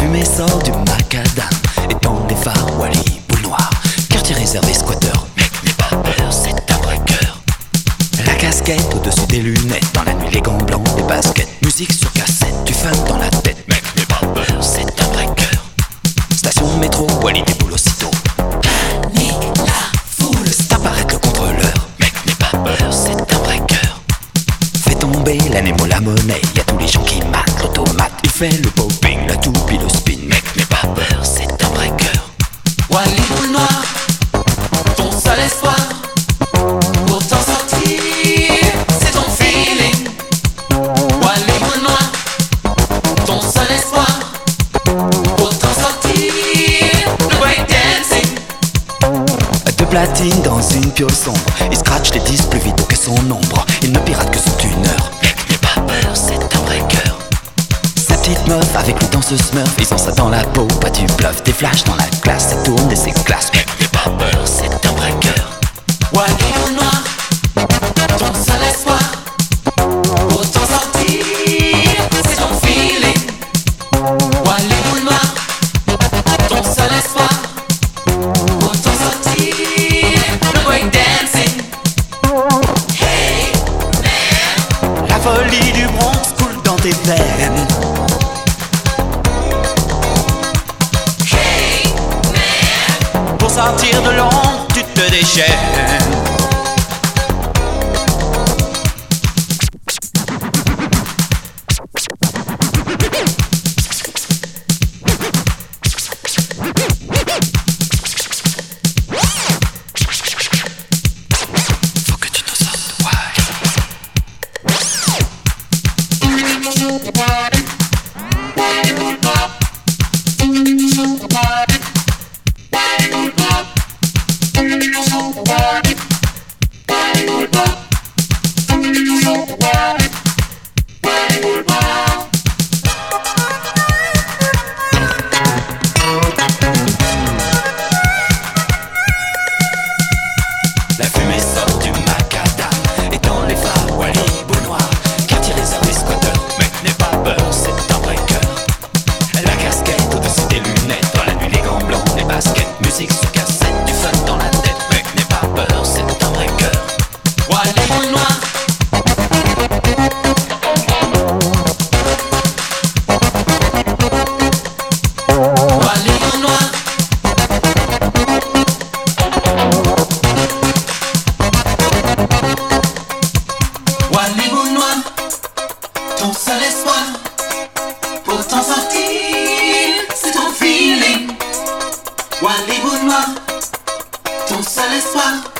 fumée sort du macadam et dans les phares, Wally, boule noire. Quartier réservé squatter, mec n'aie pas peur, c'est un braqueur. La casquette au-dessus des lunettes, dans la nuit les gants blancs, les baskets. Musique sur cassette, du fun dans la tête, mec n'aie pas peur, c'est un braqueur. Station de métro, Wally déboule aussitôt. Panique la foule, c'est apparaître le contrôleur, mec n'aie pas peur, c'est un braqueur. Fait tomber l'anémo, la monnaie, y a tous les gens qui matent l'automate. Il fait le popping, la toupie, le spin, mec n'aie pas peur, c'est un braqueur. Wally boule noire, ton seul espoir pour t'en sortir, c'est ton feeling. Wally boule noire, ton seul espoir pour t'en sortir, le breakdancing. De platine dans une piole sombre, il scratch les disques plus vite que son ombre. Il ne pirate que son tuneur, mec n'aie pas peur, c'est un breaker. Sa petite meuf avec le danseuse smurf, ils ont ça dans la peau, pas du bluff. Des flashs dans la classe, ça tourne et s'éclasse, mec n'aie pas peur, c'est un breaker. Wally boule noire, ton seul espoir pour t'en sortir, c'est ton feeling. Wally boule noire, ton seul espoir pour t'en sortir, le breakdancing. Hey man, La folie du Bronx coule dans tes veines. hey man, Pour sortir de l'ombre, tu te déchaînes. Faut que tu te sortes, ouais. La fumée sort du macadam et dans les phares, Wally, boule noire. Quartier réservé squatter, mec n'aie pas peur, c'est un breaker. La casquette au-dessus des lunettes, dans la nuit les gants blancs, les baskets. Musique sur cassette, du fun dans la tête, mec n'aie pas peur, c'est un breaker. Wally boule noire, Wally boule noire, Wally boule noire, ton seul espoir pour t'en sortir, c'est ton feeling. Wally boule noire, ton seul espoir